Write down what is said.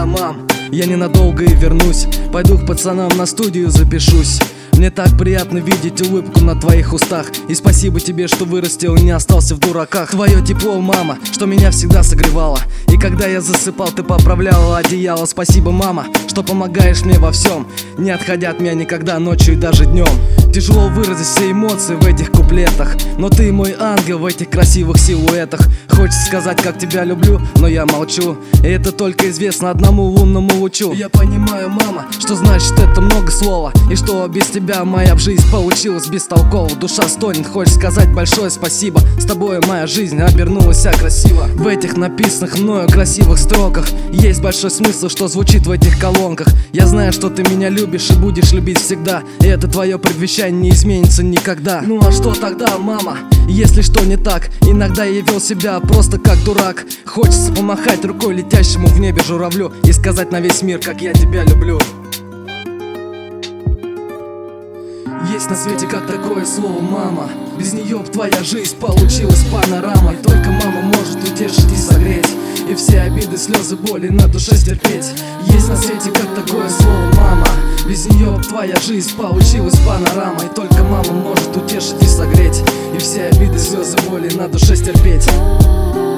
Да, мам, я ненадолго и вернусь. Пойду к пацанам на студию запишусь. Мне так приятно видеть улыбку на твоих устах. И спасибо тебе, что вырастил и не остался в дураках. Твое тепло, мама, что меня всегда согревало. И когда я засыпал, ты поправляла одеяло. Спасибо, мама, что помогаешь мне во всем, не отходя от меня никогда ночью и даже днем. Тяжело выразить все эмоции в этих куплетах, но ты мой ангел в этих красивых силуэтах. Хочется сказать, как тебя люблю, но я молчу, и это только известно одному лунному лучу. Я понимаю, мама, что значит это много слова, и что без тебя моя жизнь получилась бестолково. Душа стонет, хочешь сказать большое спасибо. С тобой моя жизнь обернулась вся красиво. В этих написанных мною красивых строках есть большой смысл, что звучит в этих колонках. Я знаю, что ты меня любишь и будешь любить всегда, и это твое предвещание не изменится никогда. Ну а что тогда, мама, если что не так? Иногда я вел себя просто как дурак. Хочется помахать рукой летящему в небе журавлю и сказать на весь мир, как я тебя люблю. Есть на свете как такое слово мама. Без нее б твоя жизнь получилась панорамой. Только мама может утешить и согреть, и все обиды, слезы, боли на душе стерпеть. Есть на свете как такое слово мама. Без нее б твоя жизнь получилась панорамой. Только мама может утешить и согреть, и все обиды, слезы, боли на душе стерпеть.